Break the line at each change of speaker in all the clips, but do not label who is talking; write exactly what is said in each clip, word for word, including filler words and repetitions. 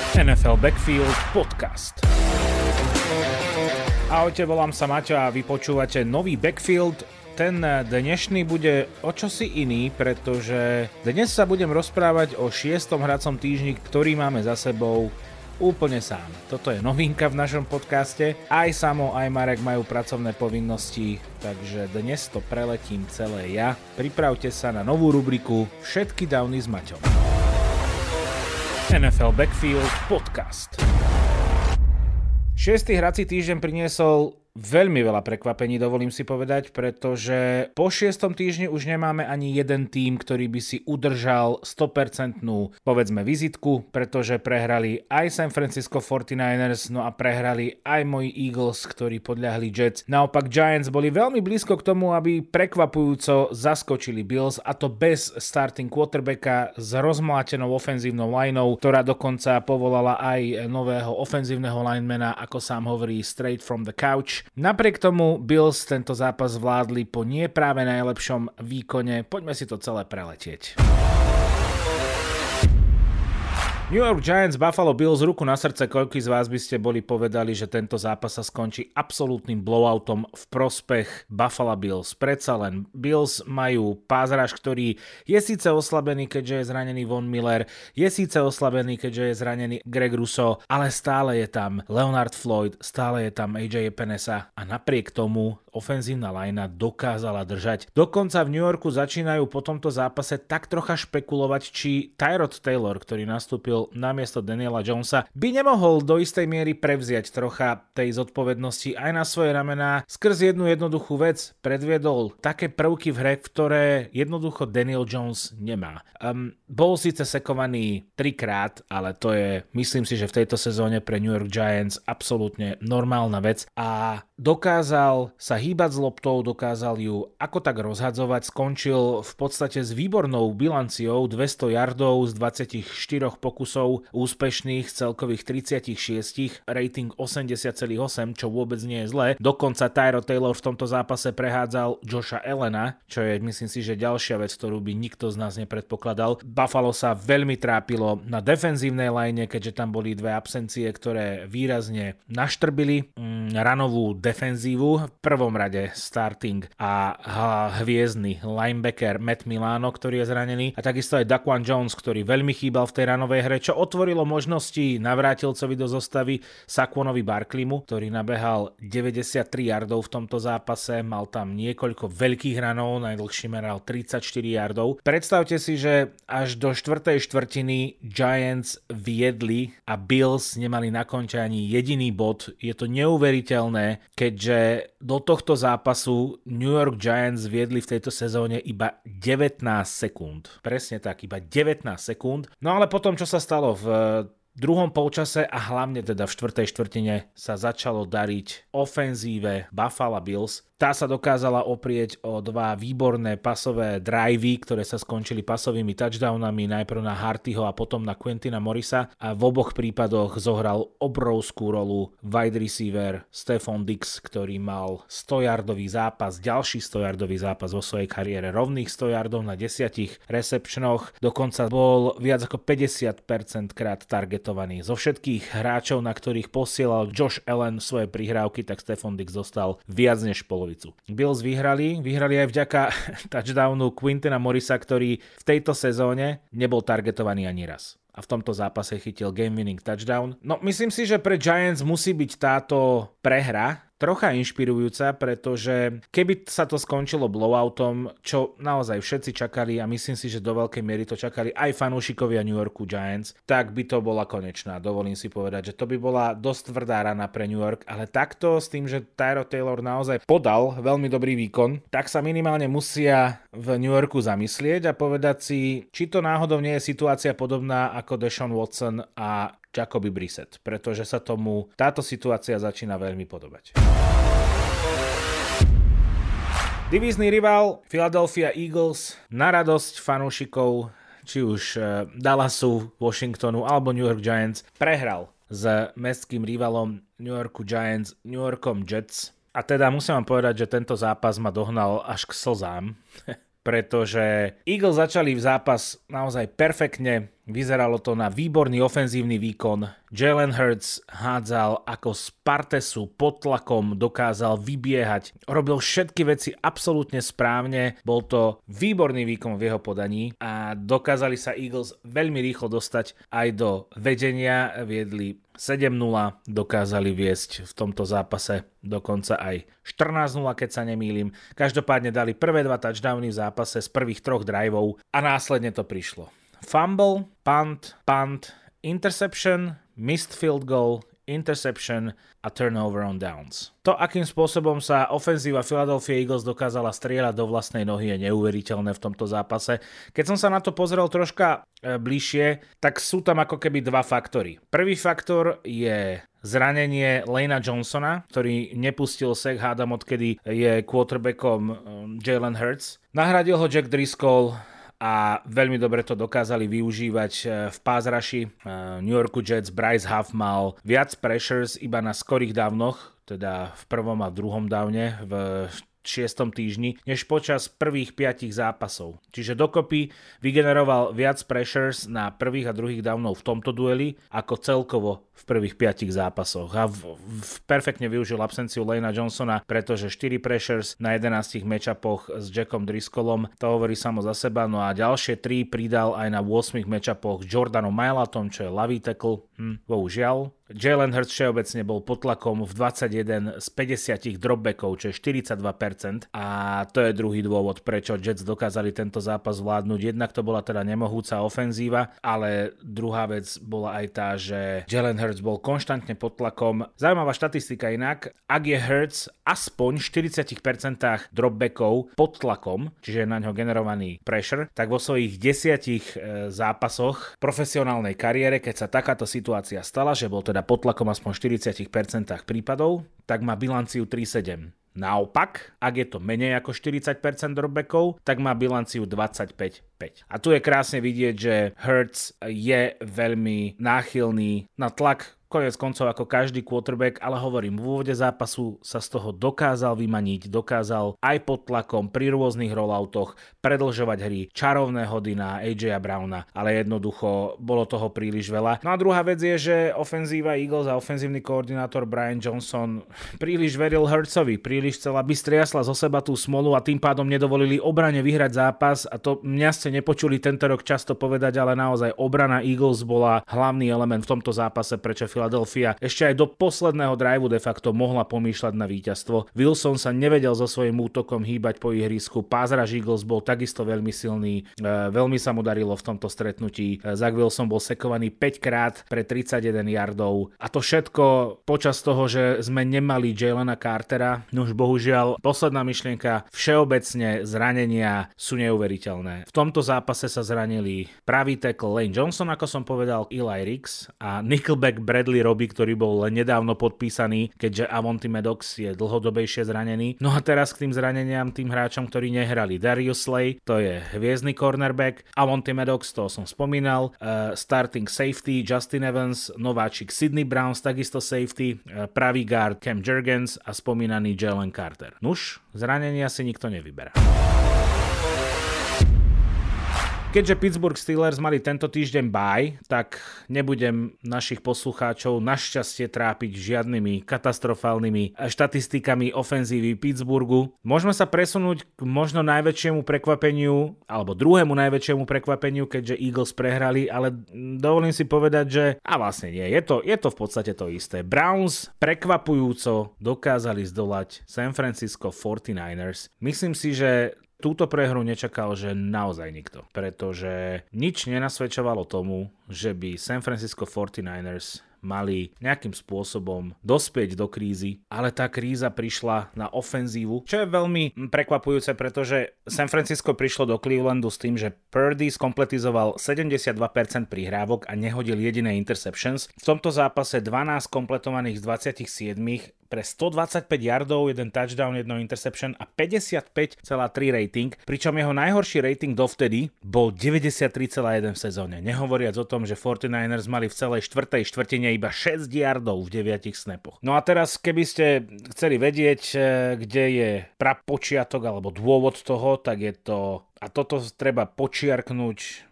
en ef el Backfield Podcast. Ahojte, volám sa Maťo a vy počúvate nový Backfield. Ten dnešný bude o čosi iný, pretože dnes sa budem rozprávať o šiestom hracom týždni, ktorý máme za sebou úplne sám. Toto je novinka v našom podcaste. Aj Samo, aj Marek majú pracovné povinnosti, takže dnes to preletím celé ja. Pripravte sa na novú rubriku Všetky downy s Maťom. en ef el Backfield Podcast. Šiestý hrací týždeň priniesol veľmi veľa prekvapení, dovolím si povedať, pretože po šiestom týždni už nemáme ani jeden tím, ktorý by si udržal sto percent povedzme vizitku, pretože prehrali aj San Francisco forty-niners, no a prehrali aj moji Eagles, ktorí podľahli Jets. Naopak Giants boli veľmi blízko k tomu, aby prekvapujúco zaskočili Bills, a to bez starting quarterbacka s rozmlátenou ofenzívnou lineou, ktorá dokonca povolala aj nového ofenzívneho linemana, ako sám hovorí, straight from the couch. Napriek tomu Bills tento zápas zvládli po nie práve najlepšom výkone. Poďme si to celé preletieť. New York Giants, Buffalo Bills, ruku na srdce, koľký z vás by ste boli povedali, že tento zápas sa skončí absolútnym blowoutom v prospech Buffalo Bills. Predsa len Bills majú pázraž, ktorý je síce oslabený, keďže je zranený Von Miller, je síce oslabený, keďže je zranený Greg Russo, ale stále je tam Leonard Floyd, stále je tam á jé Epenesa a napriek tomu ofenzívna linea dokázala držať. Dokonca v New Yorku začínajú po tomto zápase tak trocha špekulovať, či Tyrod Taylor, ktorý nastúpil namiesto Daniela Jonesa, by nemohol do istej miery prevziať trocha tej zodpovednosti aj na svoje ramená. Skrz jednu jednoduchú vec predviedol také prvky v hre, ktoré jednoducho Daniel Jones nemá. Um, bol síce sekovaný trikrát, ale to je, myslím si, že v tejto sezóne pre New York Giants absolútne normálna vec a dokázal sa hýbať s loptou, dokázal ju ako tak rozhadzovať, skončil v podstate s výbornou bilanciou dvesto yardov z dvadsaťštyri pokusov úspešných z celkových tridsaťšesť, rating osemdesiat celá osem, čo vôbec nie je zlé. Dokonca Tyrod Taylor v tomto zápase prehádzal Josha Allena, čo je, myslím si, že ďalšia vec, ktorú by nikto z nás nepredpokladal. Buffalo sa veľmi trápilo na defenzívnej line, keďže tam boli dve absencie, ktoré výrazne naštrbili mm, ranovú defenzívu. V prvom rade starting a hviezdny linebacker Matt Milano, ktorý je zranený, a takisto aj Daquan Jones, ktorý veľmi chýbal v tej ranovej hre, čo otvorilo možnosti navrátilcovi do zostavy Saquonovi Barkleymu, ktorý nabehal deväťdesiattri yardov v tomto zápase, mal tam niekoľko veľkých ranov, najdlhší meral tridsaťštyri yardov. Predstavte si, že až do štvrtej štvrtiny Giants viedli a Bills nemali na konte ani jediný bod. Je to neuveriteľné, keďže do tohto zápasu New York Giants viedli v tejto sezóne iba devätnásť sekúnd. Presne tak, iba devätnásť sekúnd. No ale potom, čo sa stalo v druhom polčase a hlavne teda v štvrtej štvrtine, sa začalo dariť ofenzíve Buffalo Bills. Tá sa dokázala oprieť o dva výborné pasové drivey, ktoré sa skončili pasovými touchdownami, najprv na Hartyho a potom na Quentina Morrisa, a v oboch prípadoch zohral obrovskú rolu wide receiver Stephon Diggs, ktorý mal sto yardový zápas, ďalší sto yardový zápas vo svojej kariére, rovných sto yardov na desiatich recepčnoch, dokonca bol viac ako päťdesiat percent krát targetovaný. Zo všetkých hráčov, na ktorých posielal Josh Allen svoje prihrávky, tak Stephon Diggs dostal viac než polovicu. Bills vyhrali, vyhrali aj vďaka touchdownu Quentina Morrisa, ktorý v tejto sezóne nebol targetovaný ani raz. A v tomto zápase chytil game-winning touchdown. No, myslím si, že pre Giants musí byť táto prehra trocha inšpirujúca, pretože keby sa to skončilo blowoutom, čo naozaj všetci čakali, a myslím si, že do veľkej miery to čakali aj fanúšikovia New Yorku Giants, tak by to bola konečná. Dovolím si povedať, že to by bola dosť tvrdá rana pre New York, ale takto s tým, že Tyrod Taylor naozaj podal veľmi dobrý výkon, tak sa minimálne musia v New Yorku zamyslieť a povedať si, či to náhodou nie je situácia podobná ako Deshaun Watson a Jacoby Brissett, pretože sa tomu táto situácia začína veľmi podobať. Divízny rival Philadelphia Eagles na radosť fanúšikov či už Dallasu, Washingtonu alebo New York Giants prehral s mestským rivalom New Yorku Giants, New Yorkom Jets. A teda musím vám povedať, že tento zápas ma dohnal až k slzám, pretože Eagles začali v zápas naozaj perfektne, vyzeralo to na výborný ofenzívny výkon. Jalen Hurts hádzal ako z partesu pod tlakom, dokázal vybiehať, robil všetky veci absolútne správne, bol to výborný výkon v jeho podaní a dokázali sa Eagles veľmi rýchlo dostať aj do vedenia, viedli sedem nula, dokázali viesť v tomto zápase dokonca aj štrnásť nula, keď sa nemýlim. Každopádne dali prvé dva touchdowny v zápase z prvých troch driveov a následne to prišlo. Fumble, punt, punt, interception, missed field goal, interception a turnover on downs. To, akým spôsobom sa ofenzíva Philadelphia Eagles dokázala strieľať do vlastnej nohy, je neuveriteľné v tomto zápase. Keď som sa na to pozrel troška e, bližšie, tak sú tam ako keby dva faktory. Prvý faktor je zranenie Lana Johnsona, ktorý nepustil sek, hádam, odkedy je quarterbackom um, Jalen Hurts. Nahradil ho Jack Driscoll a veľmi dobre to dokázali využívať v pass rushi. New Yorku Jets Bryce Huff mal viac pressures iba na skorých downoch, teda v prvom a druhom downe v šiestom týždni, než počas prvých piatich zápasov. Čiže dokopy vygeneroval viac pressures na prvých a druhých downov v tomto dueli ako celkovo v prvých piatich zápasoch. A v, v, perfektne využil absenciu Lana Johnsona, pretože štyri pressures na jedenástich matchupoch s Jackom Driscollom, to hovorí samo za seba, no a ďalšie tri pridal aj na ôsmich matchupoch s Jordanom Mailatom, čo je ľavý tackle, hm, bohužiaľ. Jalen Hurts všeobecne bol pod tlakom v dvadsaťjeden z päťdesiat dropbackov, čo je štyridsaťdva percent a to je druhý dôvod, prečo Jets dokázali tento zápas zvládnuť. Jednak to bola teda nemohúca ofenzíva, ale druhá vec bola aj tá, že Jalen Hurts bol konštantne pod tlakom. Zaujímavá štatistika inak, ak je Hurts aspoň štyridsať percent dropbackov pod tlakom, čiže je na ňo generovaný pressure, tak vo svojich desiatich e, zápasoch profesionálnej kariére, keď sa takáto situácia stala, že bol teda pod tlakom aspoň štyridsať percent prípadov, tak má bilanciu tri sedem. Naopak, ak je to menej ako štyridsať percent dropbackov, tak má bilanciu dvadsaťpäť päť. A tu je krásne vidieť, že Hurts je veľmi náchylný na tlak, konec koncov ako každý quarterback, ale hovorím, v úvode zápasu sa z toho dokázal vymaniť, dokázal aj pod tlakom pri rôznych rolloutoch predĺžovať hry, čarovné hody na á džeja Browna, ale jednoducho bolo toho príliš veľa. No a druhá vec je, že ofenzíva Eagles a ofenzívny koordinátor Brian Johnson príliš veril Hurtsovi, príliš chcel, aby striasla zo seba tú smolu a tým pádom nedovolili obrane vyhrať zápas a to mňa ste nepočuli tento rok často povedať, ale naozaj obrana Eagles bola hlavný element v tomto zápase, prečo Philadelphia ešte aj do posledného driveu de facto mohla pomýšľať na víťazstvo. Wilson sa nevedel so svojím útokom hýbať po ihrisku, pass rush Eagles bol takisto veľmi silný, veľmi sa mu darilo v tomto stretnutí. Zach Wilson bol sekovaný päť krát pre tridsaťjeden yardov a to všetko počas toho, že sme nemali Jalena Cartera. No už bohužiaľ, posledná myšlienka, všeobecne zranenia sú neuveriteľné. V tomto zápase sa zranili pravý tackle Lane Johnson, ako som povedal, Eli Ricks a nickelback Bradley Roby, ktorý bol len nedávno podpísaný, keďže Avonte Maddox je dlhodobejšie zranený. No a teraz k tým zraneniam, tým hráčom, ktorí nehrali. Darius Slay, to je hviezdny cornerback, Avonte Maddox, to som spomínal, uh, starting safety Justin Evans, nováčik Sydney Browns, takisto safety, uh, pravý guard Cam Jurgens a spomínaný Jalen Carter. Nuž, zranenia si nikto nevyberá. Keďže Pittsburgh Steelers mali tento týždeň bye, tak nebudem našich poslucháčov našťastie trápiť žiadnymi katastrofálnymi štatistikami ofenzívy Pittsburghu. Môžeme sa presunúť k možno najväčšiemu prekvapeniu, alebo druhému najväčšiemu prekvapeniu, keďže Eagles prehrali, ale dovolím si povedať, že a vlastne nie, je to, je to v podstate to isté. Browns prekvapujúco dokázali zdolať San Francisco forty-niners. Myslím si, že túto prehru nečakal, že naozaj nikto, pretože nič nenasvedčovalo tomu, že by San Francisco forty-niners mali nejakým spôsobom dospieť do krízy, ale tá kríza prišla na ofenzívu, čo je veľmi prekvapujúce, pretože San Francisco prišlo do Clevelandu s tým, že Purdy skompletizoval sedemdesiatdva percent prihrávok a nehodil jediné interceptions. V tomto zápase dvanásť kompletovaných z dvadsaťsedem pre stodvadsaťpäť yardov, jeden touchdown, jedno interception a päťdesiatpäť celá tri rating, pričom jeho najhorší rating dovtedy bol deväťdesiattri celá jeden v sezóne. Nehovoriac o tom, že forty-niners mali v celej štvrtej štvrtine iba šesť yardov v deviatich snapoch. No a teraz, keby ste chceli vedieť, kde je prapočiatok alebo dôvod toho, tak je to, a toto treba počiarknúť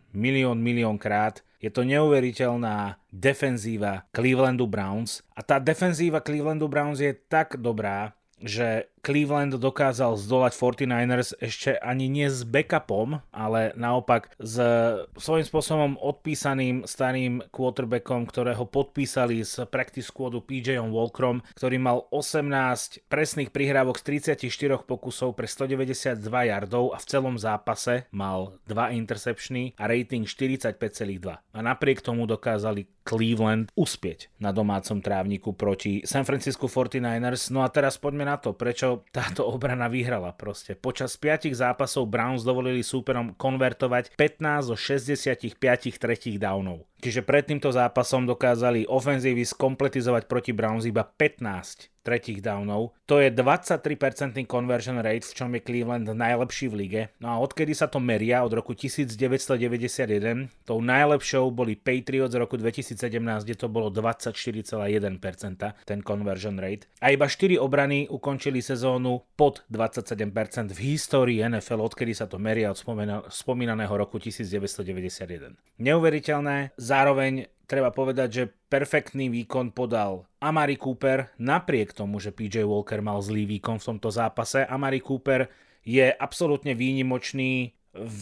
milión, milión krát. Je to neuveriteľná defenzíva Clevelandu Browns a tá defenzíva Clevelandu Browns je tak dobrá, že Cleveland dokázal zdolať forty-niners ešte ani nie s backupom, ale naopak s svojím spôsobom odpísaným starým quarterbackom, ktorého podpísali z practice squadu pé jé-om Walkerom, ktorý mal osemnásť presných prihrávok z tridsaťštyri pokusov pre stodeväťdesiatdva yardov a v celom zápase mal dva interceptiony a rating štyridsaťpäť celá dva. A napriek tomu dokázali Cleveland uspieť na domácom trávniku proti San Francisco forty-niners. No a teraz poďme na to, prečo táto obrana vyhrala proste. Počas piatich zápasov Browns dovolili súperom konvertovať pätnásť zo šesťdesiatpäť tretích downov. Čiže pred týmto zápasom dokázali ofenzívy skompletizovať proti Browns iba pätnásť tretích downov. To je dvadsaťtri percent conversion rate, v čom je Cleveland najlepší v lige. No a odkedy sa to meria, od roku devätnásťstodeväťdesiatjeden, tou najlepšou boli Patriots z roku dvetisícsedemnásť, kde to bolo dvadsaťštyri celá jeden percent ten conversion rate. A iba štyri obrany ukončili sezónu pod dvadsaťsedem percent v histórii en ef el, odkedy sa to meria od spomínaného roku devätnásťstodeväťdesiatjeden. Neuveriteľné. Zároveň treba povedať, že perfektný výkon podal Amari Cooper, napriek tomu, že pé jé Walker mal zlý výkon v tomto zápase. Amari Cooper je absolútne výnimočný v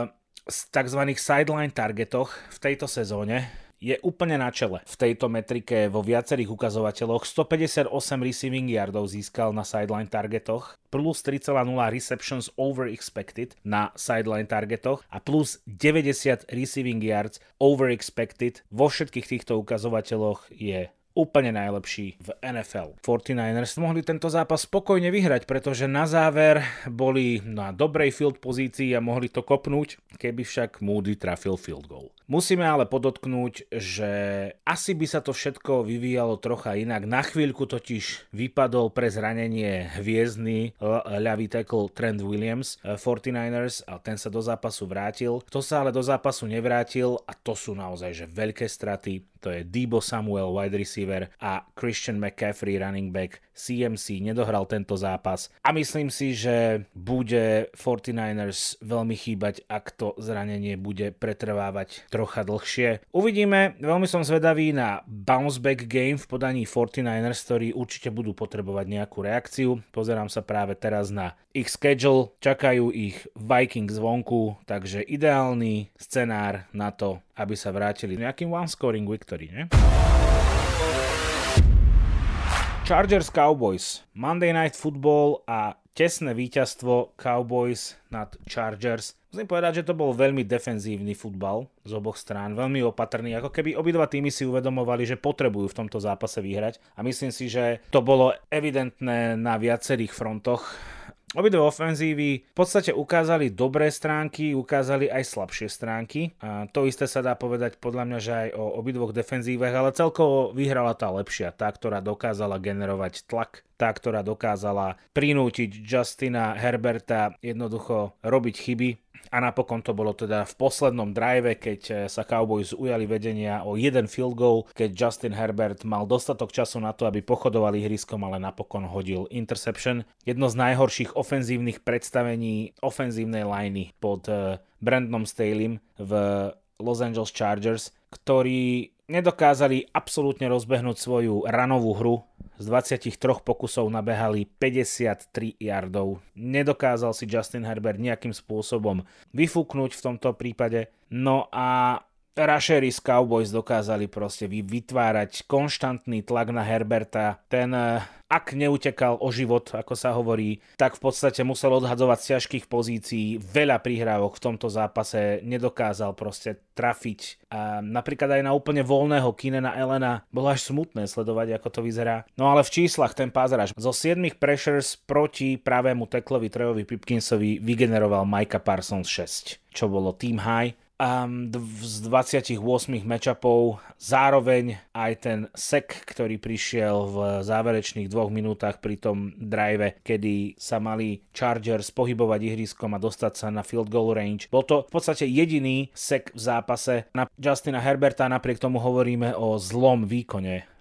tzv. Sideline targetoch v tejto sezóne. Je úplne na čele v tejto metrike vo viacerých ukazovateľoch. stopäťdesiatosem receiving yardov získal na sideline targetoch, plus tri celá nula receptions over expected na sideline targetoch a plus deväťdesiat receiving yards over expected. Vo všetkých týchto ukazovateľoch je úplne najlepší v en ef el. forty-niners mohli tento zápas spokojne vyhrať, pretože na záver boli na dobrej field pozícii a mohli to kopnúť, keby však Moody trafil field goal. Musíme ale podotknúť, že asi by sa to všetko vyvíjalo trocha inak. Na chvíľku totiž vypadol pre zranenie hviezdny ľavý tackle Trent Williams forty-niners a ten sa do zápasu vrátil. Kto sa ale do zápasu nevrátil, a to sú naozaj že veľké straty, to je Deebo Samuel, wide receiver, a Christian McCaffrey, running back. cé em cé nedohral tento zápas a myslím si, že bude forty-niners veľmi chýbať, ak to zranenie bude pretrvávať trocha dlhšie. Uvidíme, veľmi som zvedavý na bounce back game v podaní forty-niners, ktorí určite budú potrebovať nejakú reakciu. Pozerám sa práve teraz na ich schedule, čakajú ich Vikings zvonku, takže ideálny scenár na to, aby sa vrátili nejakým one scoring victory, ne? Chargers Cowboys, Monday Night Football a tesné víťazstvo Cowboys nad Chargers. Musím povedať, že to bol veľmi defenzívny futbal z oboch strán, veľmi opatrný, ako keby obidva týmy si uvedomovali, že potrebujú v tomto zápase vyhrať a myslím si, že to bolo evidentné na viacerých frontoch. Obidve ofenzívy v podstate ukázali dobré stránky, ukázali aj slabšie stránky. A to isté sa dá povedať podľa mňa, že aj o obidvoch defenzívach, ale celkovo vyhrala tá lepšia, tá, ktorá dokázala generovať tlak, tá, ktorá dokázala prinútiť Justina Herberta jednoducho robiť chyby. A napokon to bolo teda v poslednom drive, keď sa Cowboys ujali vedenia o jeden field goal, keď Justin Herbert mal dostatok času na to, aby pochodoval ihriskom, ale napokon hodil interception. Jedno z najhorších ofenzívnych predstavení ofenzívnej liney pod Brandonom Staleym v Los Angeles Chargers, ktorí nedokázali absolútne rozbehnúť svoju ranovú hru. Z dvadsaťtri pokusov nabehali päťdesiattri yardov. Nedokázal si Justin Herbert nejakým spôsobom vyfúknuť v tomto prípade. No a rushery z Cowboys dokázali proste vytvárať konštantný tlak na Herberta. Ten, ak neutekal o život, ako sa hovorí, tak v podstate musel odhadzovať z ťažkých pozícií. Veľa prihrávok v tomto zápase nedokázal proste trafiť. A napríklad aj na úplne voľného Keenana Allena bolo až smutné sledovať, ako to vyzerá. No ale v číslach ten pass rush zo siedmich pressures proti pravému tacklovi Trevovi Pipkinsovi vygeneroval Micah Parsons šesť, čo bolo team high. Um, z dvadsaťosem matchupov, zároveň aj ten sek, ktorý prišiel v záverečných dvoch minútach pri tom drive, kedy sa mali Chargers pohybovať ihriskom a dostať sa na field goal range. Bol to v podstate jediný sek v zápase na Justina Herberta, napriek tomu hovoríme o zlom výkone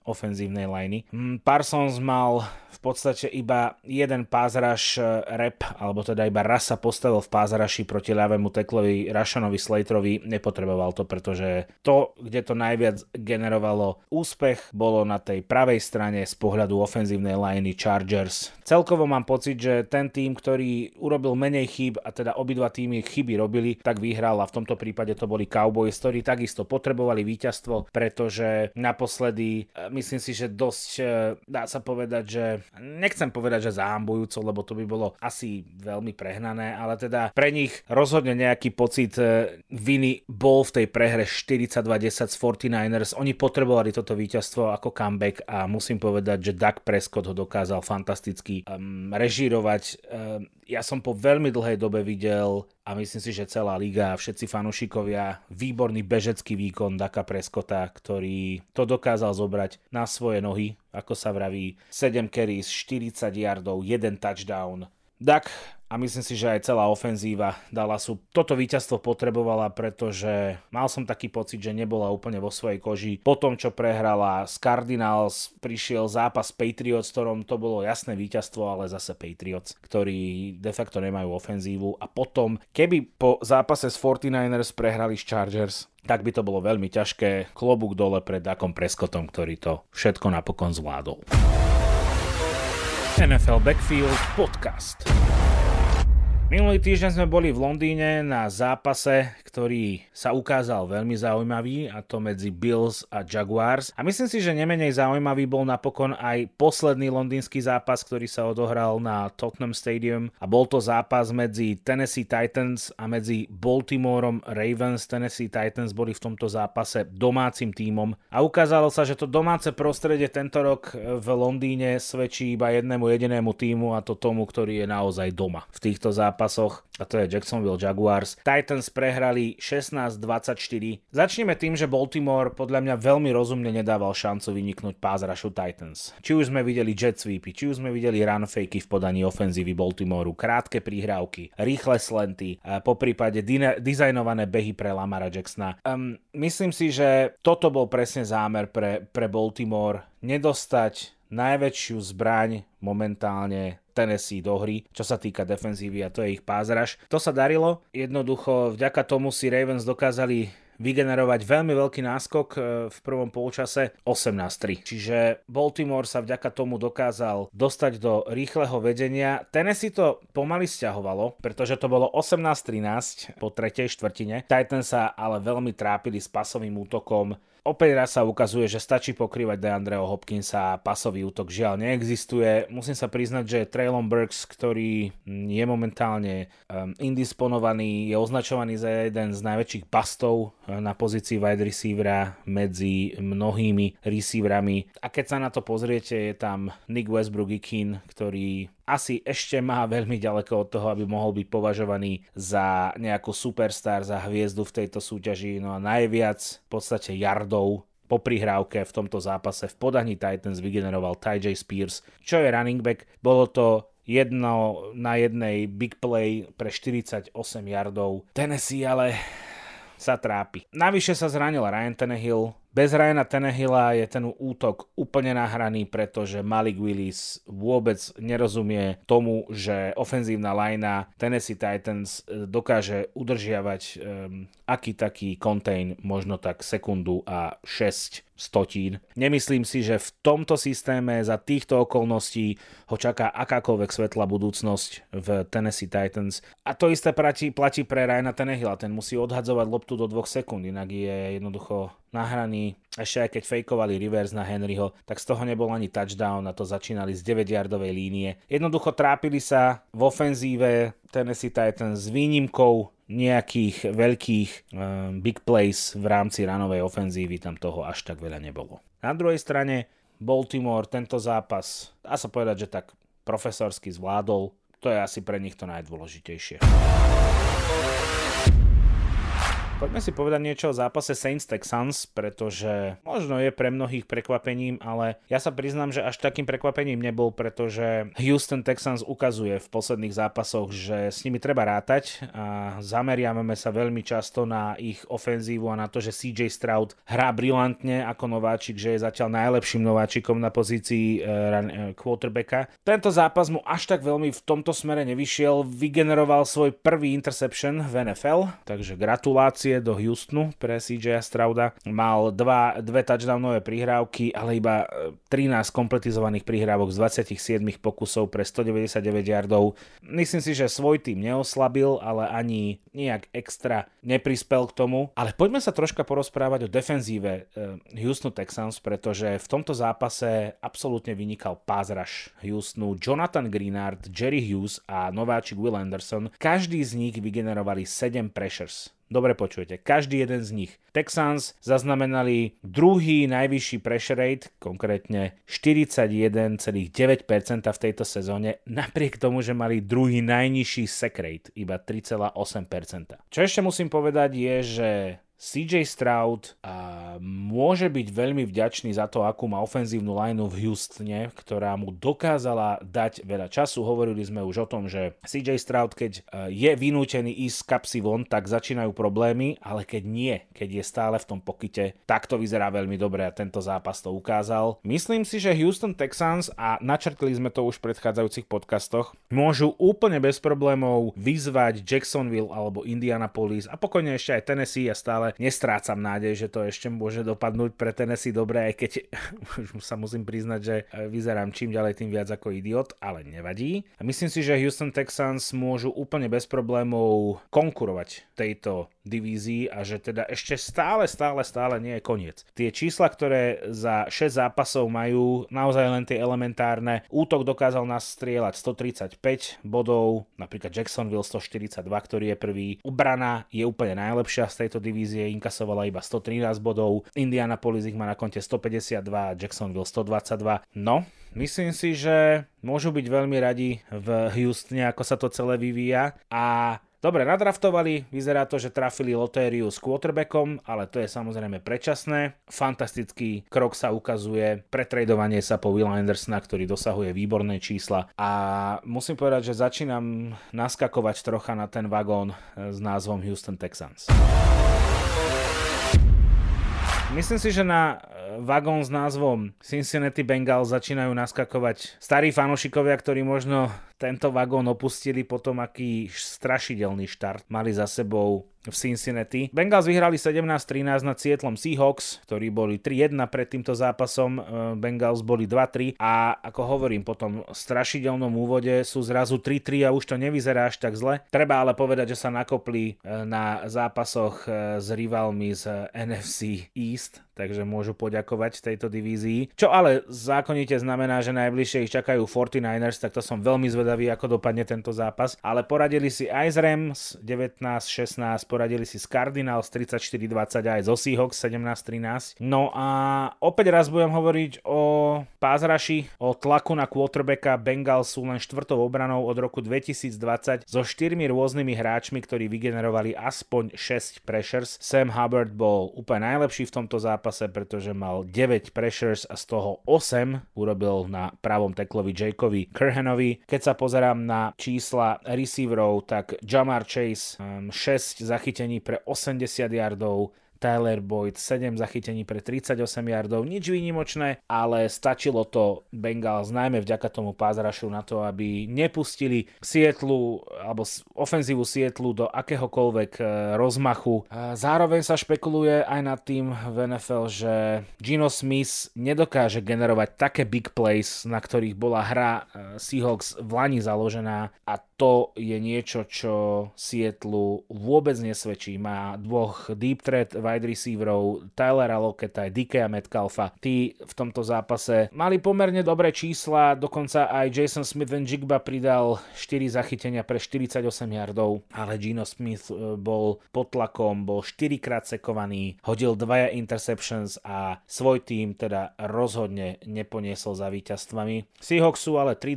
ofenzívnej liney. Parsons mal v podstate iba jeden pass rush rep, alebo teda iba raz sa postavil v pass rushi proti ľavému teklovi Rashanovi Slaterovi. Nepotreboval to, pretože to, kde to najviac generovalo úspech, bolo na tej pravej strane z pohľadu ofenzívnej liney Chargers. Celkovo mám pocit, že ten tým, ktorý urobil menej chýb, a teda obidva týmy chyby robili, tak vyhral, a v tomto prípade to boli Cowboys, ktorí takisto potrebovali víťazstvo, pretože naposledy myslím si, že dosť, dá sa povedať, že nechcem povedať, že zahambujúco, lebo to by bolo asi veľmi prehnané, ale teda pre nich rozhodne nejaký pocit viny bol v tej prehre štyridsaťdva desať z forty-niners. Oni potrebovali toto víťazstvo ako comeback a musím povedať, že Dak Prescott ho dokázal fantasticky um, režírovať. Um, ja som po veľmi dlhej dobe videl, a myslím si, že celá liga a všetci fanúšikovia, výborný bežecký výkon Daka Prescotta, ktorý to dokázal zobrať na svoje nohy, ako sa vraví, sedem carries, štyridsať yardov, jeden touchdown. Dak, a myslím si, že aj celá ofenzíva Dallasu toto víťazstvo potrebovala, pretože mal som taký pocit, že nebola úplne vo svojej koži. Po tom, čo prehrala s Cardinals, prišiel zápas Patriots, ktorom to bolo jasné víťazstvo, ale zase Patriots, ktorí de facto nemajú ofenzívu. A potom, keby po zápase s forty-niners prehrali s Chargers, tak by to bolo veľmi ťažké. Klobúk dole pred Dakom Prescottom, ktorý to všetko napokon zvládol. en ef el Backfield Podcast. Minulý týždeň sme boli v Londýne na zápase, ktorý sa ukázal veľmi zaujímavý, a to medzi Bills a Jaguars. A myslím si, že nemenej zaujímavý bol napokon aj posledný londýnsky zápas, ktorý sa odohral na Tottenham Stadium. A bol to zápas medzi Tennessee Titans a medzi Baltimoreom Ravens. Tennessee Titans boli v tomto zápase domácim tímom. A ukázalo sa, že to domáce prostredie tento rok v Londýne svedčí iba jednému jedinému tímu, a to tomu, ktorý je naozaj doma v týchto zápasoch. A to je Jacksonville Jaguars. Titans prehrali šestnásť dvadsaťštyri. Začneme tým, že Baltimore podľa mňa veľmi rozumne nedával šancu vyniknúť pass rushu Titans. Či už sme videli jet sweepy, či už sme videli run fakey v podaní ofenzívy Baltimoreu, krátke prihrávky, rýchle slenty, po prípade din- dizajnované behy pre Lamara Jacksona. Um, myslím si, že toto bol presne zámer pre, pre Baltimore, nedostať najväčšiu zbraň momentálne Tennessee do hry, čo sa týka defenzívy, a to je ich pass rush. To sa darilo, jednoducho vďaka tomu si Ravens dokázali vygenerovať veľmi veľký náskok v prvom polčase osemnásť tri. Čiže Baltimore sa vďaka tomu dokázal dostať do rýchleho vedenia. Tennessee to pomaly sťahovalo, pretože to bolo osemnásť trinásť po tretej štvrtine. Titans sa ale veľmi trápili s pasovým útokom. Opäť raz sa ukazuje, že stačí pokrývať DeAndreho Hopkinsa a pasový útok žiaľ neexistuje. Musím sa priznať, že Treylon Burks, ktorý je momentálne um, indisponovaný, je označovaný za jeden z najväčších bastov na pozícii wide receivera medzi mnohými receiverami. A keď sa na to pozriete, je tam Nick Westbrook-Ikhine, ktorý asi ešte má veľmi ďaleko od toho, aby mohol byť považovaný za nejakú superstar, za hviezdu v tejto súťaži. No a najviac v podstate yardov po prihrávke v tomto zápase v podaní Titans vygeneroval Ty J. Spears, čo je running back. Bolo to jedno na jednej big play pre štyridsaťosem yardov. Tennessee ale sa trápi. Navyše sa zranil Ryan Tannehill. Bez Ryana Tannehilla je ten útok úplne nahraný, pretože Malik Willis vôbec nerozumie tomu, že ofenzívna linea Tennessee Titans dokáže udržiavať um, aký taký contain možno tak sekundu a šesť stotín. Nemyslím si, že v tomto systéme za týchto okolností ho čaká akákoľvek svetlá budúcnosť v Tennessee Titans. A to isté platí, platí pre Ryana Tannehilla. Ten musí odhadzovať loptu do dvoch sekúnd, inak je jednoducho nahraný. Ešte aj keď fejkovali reverse na Henryho, tak z toho nebol ani touchdown, a to začínali z deväť-yardovej línie. Jednoducho trápili sa v ofenzíve Tennessee Titans s výnimkou nejakých veľkých um, big plays v rámci runovej ofenzívy, tam toho až tak veľa nebolo. Na druhej strane Baltimore tento zápas, dá sa povedať, že tak profesorsky zvládol, to je asi pre nich to najdôležitejšie. Poďme si povedať niečo o zápase Saints Texans, pretože možno je pre mnohých prekvapením, ale ja sa priznám, že až takým prekvapením nebol, pretože Houston Texans ukazuje v posledných zápasoch, že s nimi treba rátať a zameriavame sa veľmi často na ich ofenzívu a na to, že C J Stroud hrá brilantne ako nováčik, že je zatiaľ najlepším nováčikom na pozícii uh, quarterbacka. Tento zápas mu až tak veľmi v tomto smere nevyšiel, vygeneroval svoj prvý interception v N F L, takže gratulácie do Houstonu pre C J Strouda. Mal dva, dve touchdownové prihrávky, ale iba trinásť kompletizovaných prihrávok z dvadsaťsedem pokusov pre stodeväťdesiatdeväť yardov. Myslím si, že svoj tým neoslabil, ale ani nejak extra neprispel k tomu. Ale poďme sa troška porozprávať o defenzíve Houston Texans, pretože v tomto zápase absolútne vynikal pass rush Houstonu. Jonathan Greenard, Jerry Hughes a nováčik Will Anderson, každý z nich vygenerovali sedem pressures. Dobre počujete, každý jeden z nich. Texans zaznamenali druhý najvyšší pressure rate, konkrétne štyridsaťjeden celá deväť percent v tejto sezóne, napriek tomu, že mali druhý najnižší sack rate, iba tri celá osem percent. Čo ešte musím povedať je, že C J Stroud a môže byť veľmi vďačný za to, akú má ofenzívnu lineu v Houstone, ktorá mu dokázala dať veľa času. Hovorili sme už o tom, že C J Stroud, keď je vynútený ísť z kapsy von, tak začínajú problémy, ale keď nie, keď je stále v tom pokyte, tak to vyzerá veľmi dobre a tento zápas to ukázal. Myslím si, že Houston Texans, a načrtli sme to už v predchádzajúcich podcastoch, môžu úplne bez problémov vyzvať Jacksonville alebo Indianapolis a pokojne ešte aj Tennessee a stále nestrácam nádej, že to ešte môže dopadnúť pre Tennessee dobre, aj keď už sa musím priznať, že vyzerám čím ďalej tým viac ako idiot, ale nevadí. A myslím si, že Houston Texans môžu úplne bez problémov konkurovať tejto divízii a že teda ešte stále, stále, stále nie je koniec. Tie čísla, ktoré za šesť zápasov majú, naozaj len tie elementárne. Útok dokázal nás strieľať stotridsaťpäť bodov, napríklad Jacksonville stoštyridsaťdva, ktorý je prvý. Obrana je úplne najlepšia z tejto divízie, inkasovala iba stotrinásť bodov. Indianapolis ich má na konte stopäťdesiatdva, Jacksonville stodvadsaťdva. No, myslím si, že môžu byť veľmi radi v Houstone, ako sa to celé vyvíja a dobre, nadraftovali, vyzerá to, že trafili lotériu s quarterbackom, ale to je samozrejme predčasné. Fantastický krok sa ukazuje, pretradovanie sa po Willa Andersona, ktorý dosahuje výborné čísla a musím povedať, že začínam naskakovať trocha na ten vagón s názvom Houston Texans. Myslím si, že na vagón s názvom Cincinnati Bengals začínajú naskakovať starí fanúšikovia, ktorí možno tento vagón opustili potom, aký strašidelný štart mali za sebou v Cincinnati. Bengals vyhrali sedemnásť trinásť nad Seattlom Seahawks, ktorí boli tri jedna pred týmto zápasom, Bengals boli dva tri a ako hovorím, po tom strašidelnom úvode sú zrazu tri tri a už to nevyzerá až tak zle. Treba ale povedať, že sa nakopli na zápasoch s rivalmi z N F C East, takže môžu poďakovať tejto divízii. Čo ale zákonite znamená, že najbližšie ich čakajú forty-niners, tak to som veľmi zvedavý, ako dopadne tento zápas. Ale poradili si aj z Rams devätnásť šestnásť, poradili si z Cardinals tridsaťštyri dvadsať aj zo Seahawks sedemnásť trinásť. No a opäť raz budem hovoriť o pass rushi, o tlaku na quarterbacka. Bengals sú len štvrtou obranou od roku dvetisícdvadsať so štyrmi rôznymi hráčmi, ktorí vygenerovali aspoň šesť pressures. Sam Hubbard bol úplne najlepší v tomto zápase, pretože mal deväť pressures a z toho osem urobil na pravom tacklovi Jakeovi Curhanovi. Keď sa pozerám na čísla receiverov, tak Jamar Chase um, šesť zachytení pre osemdesiat yardov, Tyler Boyd sedem zachytení pre tridsaťosem yardov, nič výnimočné, ale stačilo to Bengals najmä vďaka tomu pass rushu na to, aby nepustili Seattlu alebo ofenzívu Seattlu do akéhokoľvek rozmachu. Zároveň sa špekuluje aj nad tým v N F L, že Geno Smith nedokáže generovať také big plays, na ktorých bola hra Seahawks v lani založená a to je niečo, čo Seattlu vôbec nesvedčí. Má dvoch deep threat wide receiverov, Tylera Locketta a D K Metcalfa. Tí v tomto zápase mali pomerne dobré čísla, dokonca aj Jason Smith-Njigba pridal štyri zachytenia pre štyridsaťosem yardov, ale Geno Smith bol pod tlakom, bol štyrikrát sekovaný, hodil dvaja interceptions a svoj tým teda rozhodne neponiesol za víťazstvami. Seahawks sú ale tri dva,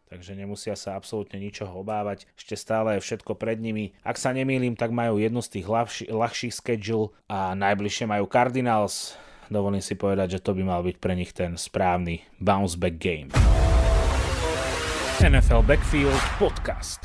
takže nemusia sa absolútne ničoho obávať. Ešte stále je všetko pred nimi. Ak sa nemýlim, tak majú jednu z tých ľahší, ľahších schedule a najbližšie majú Cardinals. Dovolím si povedať, že to by mal byť pre nich ten správny bounce back game. en ef el Backfield Podcast.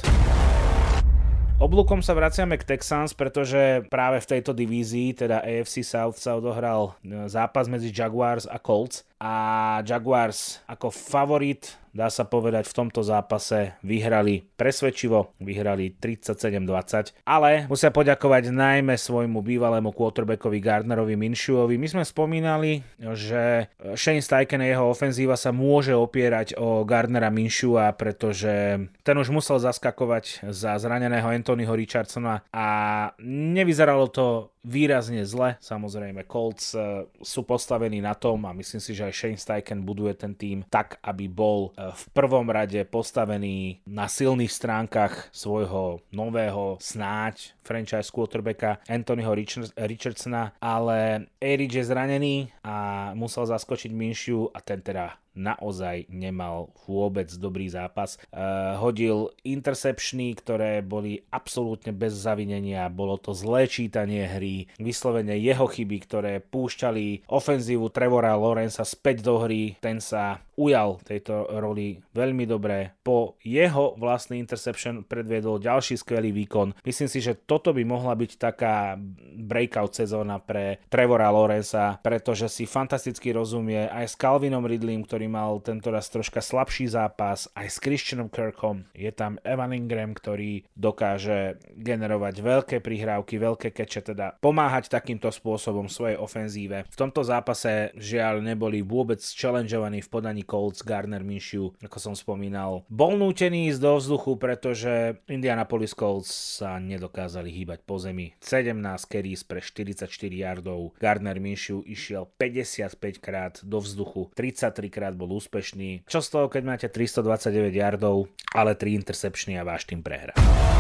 Oblúkom sa vraciame k Texans, pretože práve v tejto divízii, teda á ef cé South, sa odohral zápas medzi Jaguars a Colts a Jaguars ako favorit, dá sa povedať, v tomto zápase vyhrali presvedčivo, vyhrali tridsaťsedem dvadsať, ale musia poďakovať najmä svojmu bývalému quarterbackovi Gardnerovi Minshewovi. My sme spomínali, že Shane Steichen a jeho ofenzíva sa môže opierať o Gardnera Minshewa, pretože ten už musel zaskakovať za zraneného Anthonyho Richardsona a nevyzeralo to výrazne zle. Samozrejme, Colts sú postavení na tom a myslím si, že aj Shane Steichen buduje ten tým tak, aby bol v prvom rade postavený na silných stránkach svojho nového snáď franchise quarterbacka Anthonyho Richardsona, ale Eric je zranený a musel zaskočiť Minshew a ten teda naozaj nemal vôbec dobrý zápas. Uh, hodil interceptiony, ktoré boli absolútne bez zavinenia, bolo to zlé čítanie hry, vyslovene jeho chyby, ktoré púšťali ofenzívu Trevora Lawrencea späť do hry, ten sa ujal tejto roli veľmi dobre. Po jeho vlastný interception predviedol ďalší skvelý výkon. Myslím si, že toto by mohla byť taká breakout sezóna pre Trevora Lawrencea, pretože si fantasticky rozumie aj s Calvinom Ridleym, ktorý mal tento raz troška slabší zápas, aj s Christianom Kirkom. Je tam Evan Ingram, ktorý dokáže generovať veľké prihrávky, veľké keče, teda pomáhať takýmto spôsobom svojej ofenzíve. V tomto zápase žiaľ neboli vôbec challengeovaní v podaní Colts. Gardner Minshew, ako som spomínal, bol nútený ísť do vzduchu, pretože Indianapolis Colts sa nedokázali hýbať po zemi. sedemnásť carries pre štyridsaťštyri yardov. Gardner Minshew išiel päťdesiatpäť krát do vzduchu, tridsaťtri krát bol úspešný. Čo z toho, keď máte tristodvadsaťdeväť yardov, ale tri interceptiony a váš tým prehrá.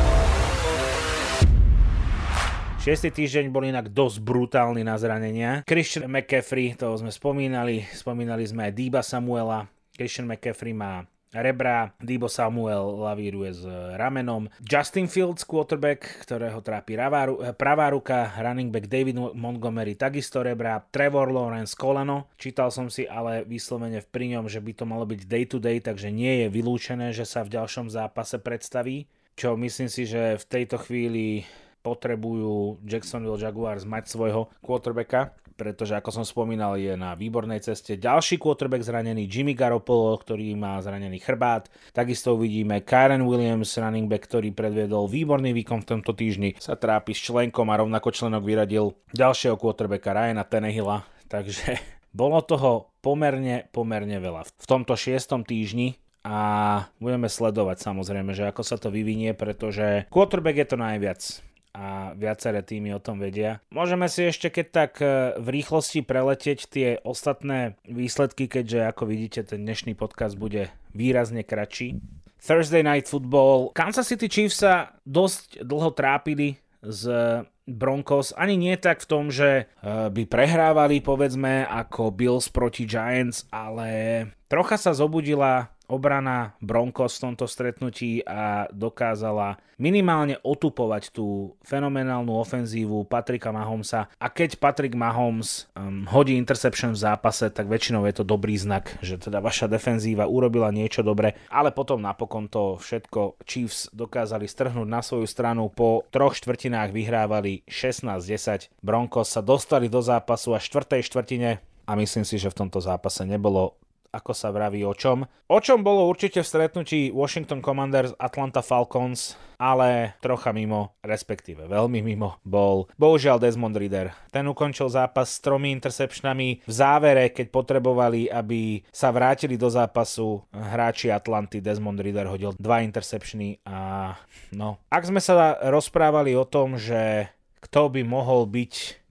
Šiestý týždeň bol inak dosť brutálny na zranenia. Christian McCaffrey, toho sme spomínali, spomínali sme aj Deeba Samuela. Christian McCaffrey má rebra, Deebo Samuel lavíruje s ramenom. Justin Fields, quarterback, ktorého trápi pravá ruka, running back David Montgomery takisto rebra, Trevor Lawrence koleno. Čítal som si ale vyslovene pri ňom, že by to malo byť day to day, takže nie je vylúčené, že sa v ďalšom zápase predstaví. Čo myslím si, že v tejto chvíli potrebujú Jacksonville Jaguars mať svojho quarterbacka, pretože ako som spomínal, je na výbornej ceste. Ďalší quarterback zranený Jimmy Garoppolo, ktorý má zranený chrbát. Takisto uvidíme Kyren Williams, running back, ktorý predviedol výborný výkon v tomto týždni. Sa trápi s členkom a rovnako členok vyradil ďalšieho quarterbacka Ryana Tannehilla. Takže bolo toho pomerne, pomerne veľa v tomto šiestom týždni. A budeme sledovať samozrejme, že ako sa to vyvinie, pretože quarterback je to najviac. A viaceré týmy o tom vedia. Môžeme si ešte keď tak v rýchlosti preletieť tie ostatné výsledky, keďže ako vidíte ten dnešný podcast bude výrazne kratší. Thursday Night Football. Kansas City Chiefs sa dosť dlho trápili z Broncos. Ani nie tak v tom, že by prehrávali povedzme ako Bills proti Giants, ale trocha sa zobudila obrana Broncos v tomto stretnutí a dokázala minimálne otupovať tú fenomenálnu ofenzívu Patricka Mahomesa. A keď Patrick Mahomes um, hodí interception v zápase, tak väčšinou je to dobrý znak, že teda vaša defenzíva urobila niečo dobre, ale potom napokon to všetko Chiefs dokázali strhnúť na svoju stranu. Po troch štvrtinách vyhrávali šestnásť desať. Broncos sa dostali do zápasu až v štvrtej štvrtine a myslím si, že v tomto zápase nebolo, ako sa vraví, o čom. O čom bolo určite v stretnutí Washington Commanders Atlanta Falcons, ale trocha mimo, respektíve veľmi mimo, bol bohužiaľ Desmond Ridder. Ten ukončil zápas s tromi interceptionami v závere, keď potrebovali, aby sa vrátili do zápasu hráči Atlanty. Desmond Ridder hodil dva interceptiony a no. Ak sme sa rozprávali o tom, že kto by mohol byť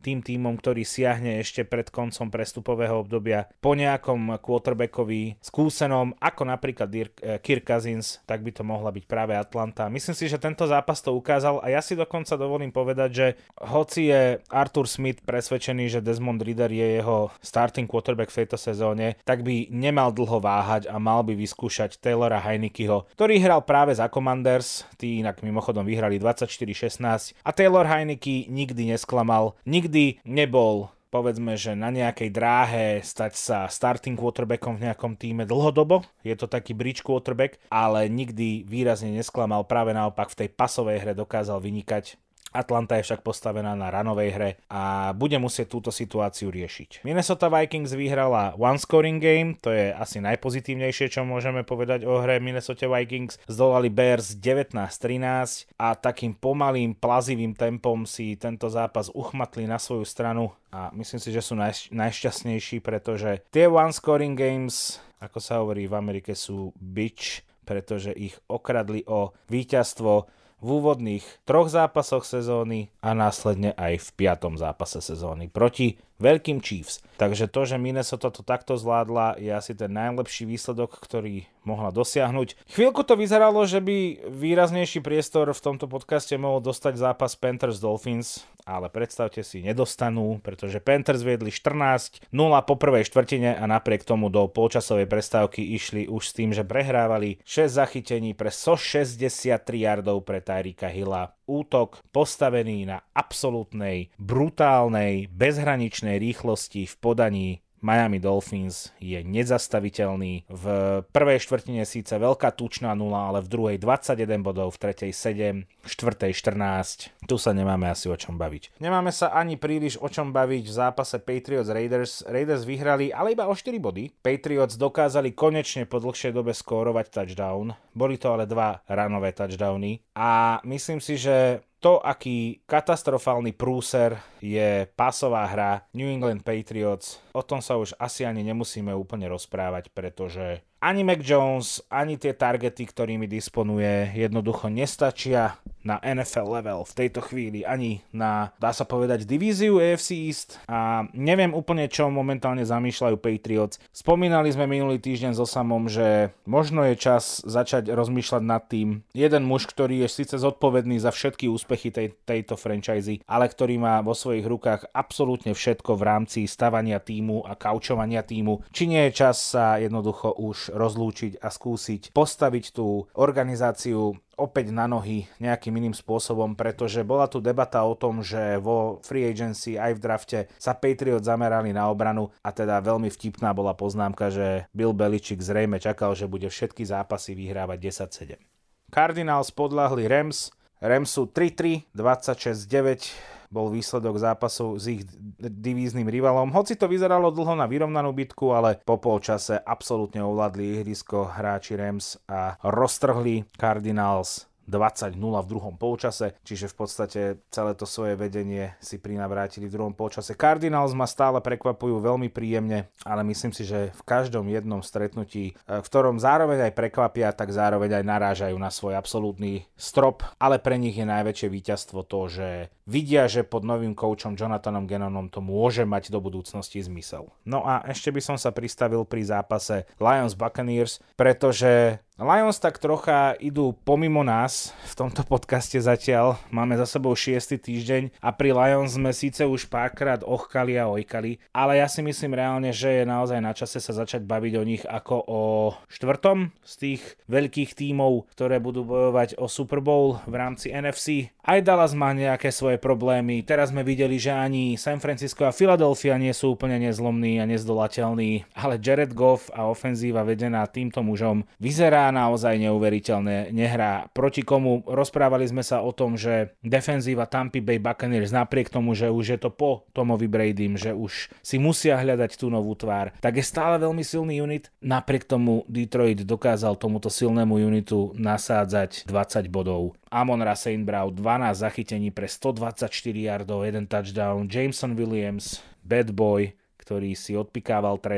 tým tímom, ktorý siahne ešte pred koncom prestupového obdobia po nejakom quarterbackovi skúsenom, ako napríklad Dirk, eh, Kirk Cousins, tak by to mohla byť práve Atlanta. Myslím si, že tento zápas to ukázal a ja si dokonca dovolím povedať, že hoci je Arthur Smith presvedčený, že Desmond Ridder je jeho starting quarterback v tejto sezóne, tak by nemal dlho váhať a mal by vyskúšať Taylora Heinickeho, ktorý hral práve za Commanders, tí inak mimochodom vyhrali dvadsaťštyri šestnásť a Taylor Heinicke nikdy nesklamal, nikdy nebol povedzme, že na nejakej dráhe stať sa starting quarterbackom v nejakom týme dlhodobo. Je to taký bridge quarterback, ale nikdy výrazne nesklamal, práve naopak v tej pasovej hre dokázal vynikať. Atlanta je však postavená na ranovej hre a bude musieť túto situáciu riešiť. Minnesota Vikings vyhrala one scoring game, to je asi najpozitívnejšie, čo môžeme povedať o hre Minnesota Vikings. Zdolali Bears devätnásť trinásť a takým pomalým, plazivým tempom si tento zápas uchmatli na svoju stranu a myslím si, že sú naj, najšťastnejší, pretože tie one scoring games, ako sa hovorí v Amerike, sú bitch, pretože ich okradli o víťazstvo v úvodných troch zápasoch sezóny a následne aj v piatom zápase sezóny proti veľkým Chiefs. Takže to, že Minnesota to takto zvládla, je asi ten najlepší výsledok, ktorý mohla dosiahnuť. Chvíľku to vyzeralo, že by výraznejší priestor v tomto podcaste mohol dostať zápas Panthers-Dolphins, ale predstavte si, nedostanú, pretože Panthers viedli štrnásť nula po prvej štvrtine a napriek tomu do polčasovej prestávky išli už s tým, že prehrávali šesť zachytení pre sto šesťdesiattri yardov pre Tyreka Hilla. Útok postavený na absolútnej, brutálnej, bezhraničnej rýchlosti v podaní Miami Dolphins je nezastaviteľný. V prvej štvrtine síce veľká tučná nula, ale v druhej dvadsaťjeden bodov, v tretej sedem, v štvrtej štrnásť. Tu sa nemáme asi o čom baviť. Nemáme sa ani príliš o čom baviť v zápase Patriots-Raiders. Raiders vyhrali, ale iba o štyri body. Patriots dokázali konečne po dlhšej dobe skórovať touchdown. Boli to ale dva ranové touchdowny. A myslím si, že to, aký katastrofálny prúser je pásová hra New England Patriots, o tom sa už asi ani nemusíme úplne rozprávať, pretože ani Mac Jones, ani tie targety, ktorými disponuje, jednoducho nestačia na en ef el level v tejto chvíli, ani na, dá sa povedať, divíziu á ef cé East a neviem úplne, čo momentálne zamýšľajú Patriots. Spomínali sme minulý týždeň so Samom, že možno je čas začať rozmýšľať nad tým. Jeden muž, ktorý je síce zodpovedný za všetky úspechy tej, tejto franchise, ale ktorý má vo svojich rukách absolútne všetko v rámci stavania tímu a kaučovania tímu. Či nie je čas sa jednoducho už rozlúčiť a skúsiť postaviť tú organizáciu opäť na nohy nejakým iným spôsobom, pretože bola tu debata o tom, že vo free agency aj v drafte sa Patriots zamerali na obranu a teda veľmi vtipná bola poznámka, že Bill Belichick zrejme čakal, že bude všetky zápasy vyhrávať desať sedem. Cardinals podľahli Rams, Rams sú tri tri, dvadsaťšesť deväť, bol výsledok zápasu s ich divíznym rivalom. Hoci to vyzeralo dlho na vyrovnanú bitku, ale po polčase absolútne ovládli ihrisko hráči Rams a roztrhli Cardinals dvadsať nula v druhom polčase, čiže v podstate celé to svoje vedenie si prinavrátili v druhom polčase. Cardinals ma stále prekvapujú veľmi príjemne, ale myslím si, že v každom jednom stretnutí, v ktorom zároveň aj prekvapia, tak zároveň aj narážajú na svoj absolútny strop, ale pre nich je najväčšie víťazstvo to, že vidia, že pod novým koučom Jonathanom Gannonom to môže mať do budúcnosti zmysel. No a ešte by som sa pristavil pri zápase Lions Buccaneers, pretože Lions tak trocha idú pomimo nás v tomto podcaste zatiaľ. Máme za sebou šiesty týždeň a pri Lions sme síce už párkrát ochkali a ojkali, ale ja si myslím reálne, že je naozaj na čase sa začať baviť o nich ako o štvrtom z tých veľkých tímov, ktoré budú bojovať o Super Bowl v rámci en ef cé. Aj Dallas má nejaké svoje problémy. Teraz sme videli, že ani San Francisco a Philadelphia nie sú úplne nezlomní a nezdolateľní, ale Jared Goff a ofenzíva vedená týmto mužom vyzerá naozaj neuveriteľne. Nehrá proti komu. Rozprávali sme sa o tom, že defenzíva Tampa Bay Buccaneers napriek tomu, že už je to po Tomovi Bradym, že už si musia hľadať tú novú tvár, tak je stále veľmi silný unit. Napriek tomu Detroit dokázal tomuto silnému unitu nasádzať dvadsať bodov. Amon-Ra Saint Brown dvanásť zachytení pre stodvadsaťštyri yardov, jeden touchdown. Jameson Williams, bad boy, ktorý si odpikával trest,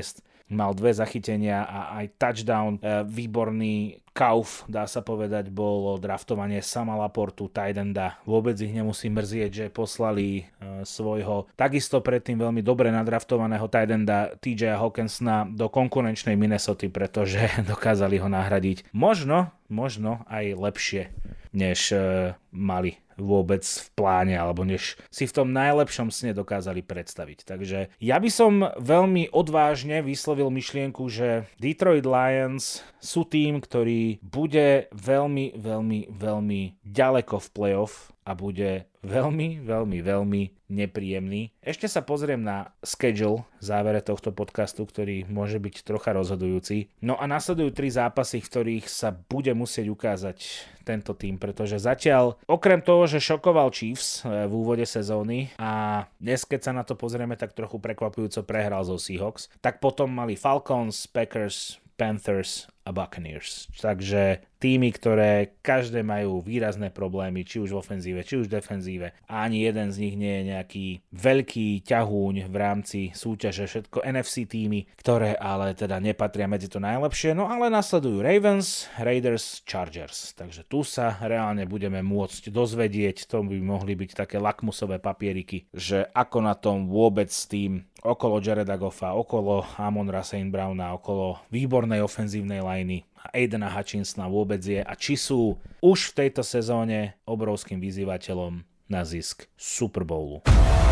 mal dve zachytenia a aj touchdown. Výborný kauf, dá sa povedať, bolo draftovanie Sama Laportu, tight enda. Vôbec ich nemusí mrzieť, že poslali svojho takisto predtým veľmi dobre nadraftovaného tight enda T J Hawkinsona do konkurenčnej Minnesoty, pretože dokázali ho nahradiť možno, možno aj lepšie, než mali vôbec v pláne, alebo než si v tom najlepšom sne dokázali predstaviť. Takže ja by som veľmi odvážne vyslovil myšlienku, že Detroit Lions sú tým, ktorý bude veľmi, veľmi, veľmi ďaleko v playoff a bude veľmi, veľmi, veľmi nepríjemný. Ešte sa pozriem na schedule v závere tohto podcastu, ktorý môže byť trocha rozhodujúci. No a nasledujú tri zápasy, v ktorých sa bude musieť ukázať tento tým, pretože zatiaľ, okrem toho, že šokoval Chiefs v úvode sezóny a dnes, keď sa na to pozrieme, tak trochu prekvapujúco prehral zo Seahawks, tak potom mali Falcons, Packers, Panthers a Buccaneers. Takže týmy, ktoré každé majú výrazné problémy, či už v ofenzíve, či už v defenzíve. A ani jeden z nich nie je nejaký veľký ťahúň v rámci súťaže. Všetko N F C týmy, ktoré ale teda nepatria medzi to najlepšie. No ale nasledujú Ravens, Raiders, Chargers. Takže tu sa reálne budeme môcť dozvedieť, to by mohli byť také lakmusové papieriky, že ako na tom vôbec s tým okolo Jareda Goffa, okolo Amon-Ra Saint Browna, okolo výbornej ofenzívnej liney a Aidena Hutchinsona vôbec je a či sú už v tejto sezóne obrovským vyzývateľom na zisk Super Bowlu.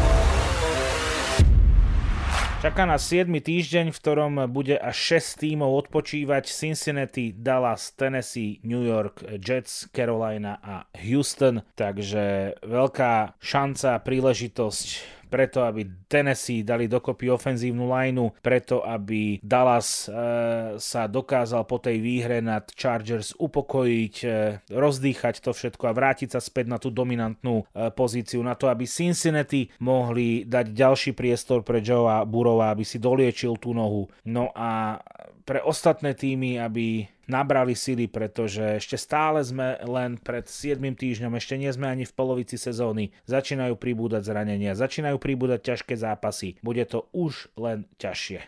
Čaká nás siedmy týždeň, v ktorom bude až šesť tímov odpočívať: Cincinnati, Dallas, Tennessee, New York, Jets, Carolina a Houston. Takže veľká šanca, príležitosť preto, aby Tennessee dali dokopy ofenzívnu lineu, preto, aby Dallas e, sa dokázal po tej výhre nad Chargers upokojiť, e, rozdýchať to všetko a vrátiť sa späť na tú dominantnú e, pozíciu, na to, aby Cincinnati mohli dať ďalší priestor pre Joea Burrowa, aby si doliečil tú nohu. No a pre ostatné týmy, aby nabrali sily, pretože ešte stále sme len pred siedmym týždňom, ešte nie sme ani v polovici sezóny, začínajú pribúdať zranenia, začínajú pribúdať ťažké zápasy, bude to už len ťažšie.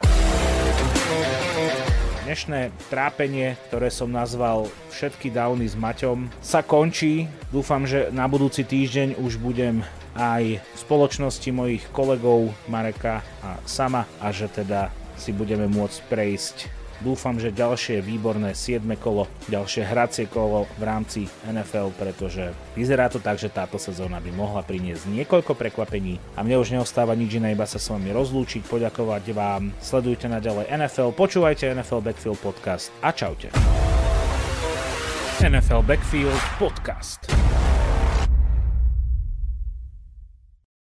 Dnešné trápenie, ktoré som nazval Všetky downy s Maťom, sa končí. Dúfam, že na budúci týždeň už budem aj v spoločnosti mojich kolegov Mareka a Sama a že teda si budeme môcť prejsť. Dúfam, že ďalšie výborné siedme kolo, ďalšie hracie kolo v rámci N F L, pretože vyzerá to tak, že táto sezóna by mohla priniesť niekoľko prekvapení a mne už neostáva nič iné, iba sa s vami rozlúčiť, poďakovať vám, sledujte naďalej N F L, počúvajte N F L Backfield podcast a čaute. N F L Backfield podcast.